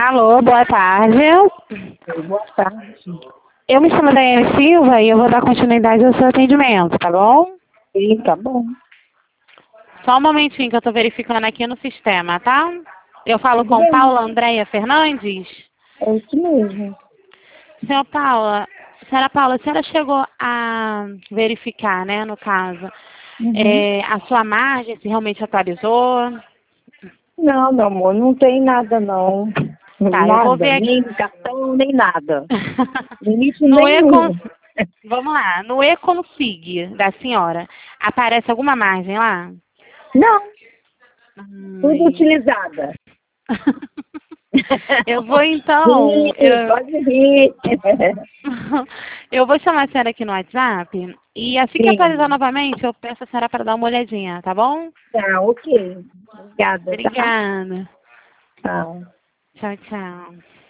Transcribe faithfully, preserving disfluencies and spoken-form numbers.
Alô, boa tarde. Boa tarde. Eu me chamo Daiane Silva e eu vou dar continuidade ao seu atendimento, tá bom? Sim, tá bom. Só um momentinho que eu tô verificando aqui no sistema, tá? Eu falo Tudo com bem. Paula Andréia Fernandes. É isso mesmo. Senhora Paula, senhora Paula, a senhora chegou a verificar, né, no caso, Uhum. é, a sua margem, se realmente atualizou? Não, meu amor, não tem nada não. Tá, eu vou Nada, ver aqui. nem cartão, nem nada. Limite No nenhum. Econ... Vamos lá, no Econsig da senhora, aparece alguma margem lá? Não, tudo Hum. utilizada. Eu vou então, Sim, eu... pode rir. eu vou chamar a senhora aqui no WhatsApp e assim que atualizar Sim, novamente, eu peço a senhora para dar uma olhadinha, tá bom? tá, ok. Obrigada, tá? Obrigada. Tchau. Tchau, tchau.